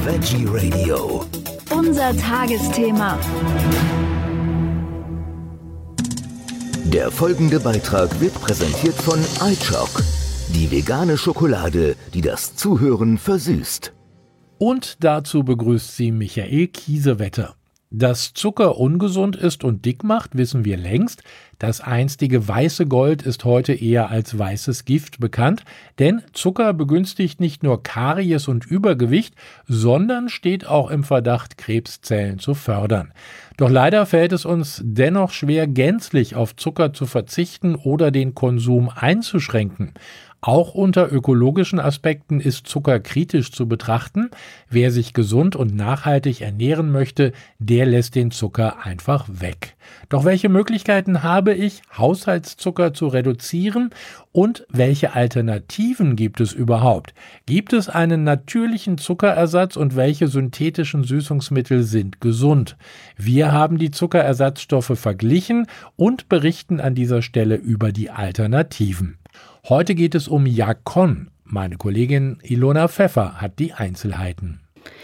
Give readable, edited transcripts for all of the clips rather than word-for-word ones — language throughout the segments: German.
Veggie Radio. Unser Tagesthema. Der folgende Beitrag wird präsentiert von iChoc, die vegane Schokolade, die das Zuhören versüßt. Und dazu begrüßt sie Michael Kiesewetter. Dass Zucker ungesund ist und dick macht, wissen wir längst. Das einstige weiße Gold ist heute eher als weißes Gift bekannt, denn Zucker begünstigt nicht nur Karies und Übergewicht, sondern steht auch im Verdacht, Krebszellen zu fördern. Doch leider fällt es uns dennoch schwer, gänzlich auf Zucker zu verzichten oder den Konsum einzuschränken. Auch unter ökologischen Aspekten ist Zucker kritisch zu betrachten. Wer sich gesund und nachhaltig ernähren möchte, der lässt den Zucker einfach weg. Doch welche Möglichkeiten habe ich, Haushaltszucker zu reduzieren und welche Alternativen gibt es überhaupt? Gibt es einen natürlichen Zuckerersatz und welche synthetischen Süßungsmittel sind gesund? Wir haben die Zuckerersatzstoffe verglichen und berichten an dieser Stelle über die Alternativen. Heute geht es um Yacon. Meine Kollegin Ilona Pfeffer hat die Einzelheiten.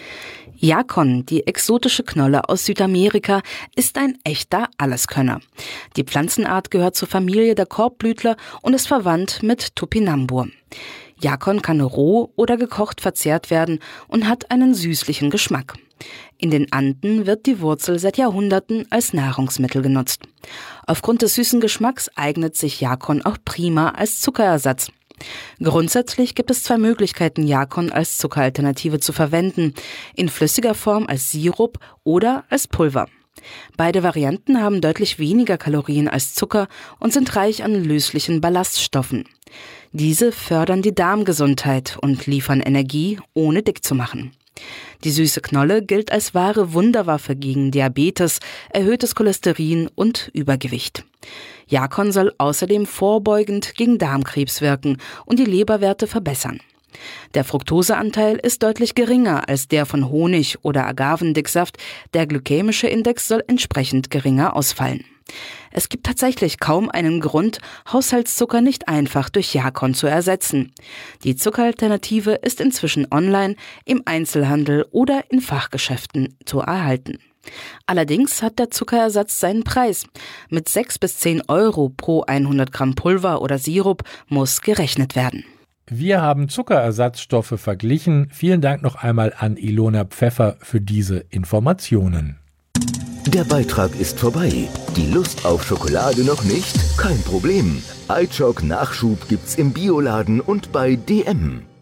Yacon, die exotische Knolle aus Südamerika, ist ein echter Alleskönner. Die Pflanzenart gehört zur Familie der Korbblütler und ist verwandt mit Topinambur. Yacon kann roh oder gekocht verzehrt werden und hat einen süßlichen Geschmack. In den Anden wird die Wurzel seit Jahrhunderten als Nahrungsmittel genutzt. Aufgrund des süßen Geschmacks eignet sich Yacon auch prima als Zuckerersatz. Grundsätzlich gibt es zwei Möglichkeiten, Yacon als Zuckeralternative zu verwenden: in flüssiger Form als Sirup oder als Pulver. Beide Varianten haben deutlich weniger Kalorien als Zucker und sind reich an löslichen Ballaststoffen. Diese fördern die Darmgesundheit und liefern Energie, ohne dick zu machen. Die süße Knolle gilt als wahre Wunderwaffe gegen Diabetes, erhöhtes Cholesterin und Übergewicht. Yacon soll außerdem vorbeugend gegen Darmkrebs wirken und die Leberwerte verbessern. Der Fructoseanteil ist deutlich geringer als der von Honig oder Agavendicksaft. Der glykämische Index soll entsprechend geringer ausfallen. Es gibt tatsächlich kaum einen Grund, Haushaltszucker nicht einfach durch Yacon zu ersetzen. Die Zuckeralternative ist inzwischen online, im Einzelhandel oder in Fachgeschäften zu erhalten. Allerdings hat der Zuckerersatz seinen Preis. Mit 6 bis 10 Euro pro 100 Gramm Pulver oder Sirup muss gerechnet werden. Wir haben Zuckerersatzstoffe verglichen. Vielen Dank noch einmal an Ilona Pfeffer für diese Informationen. Der Beitrag ist vorbei. Die Lust auf Schokolade noch nicht? Kein Problem. iChoc Nachschub gibt's im Bioladen und bei DM.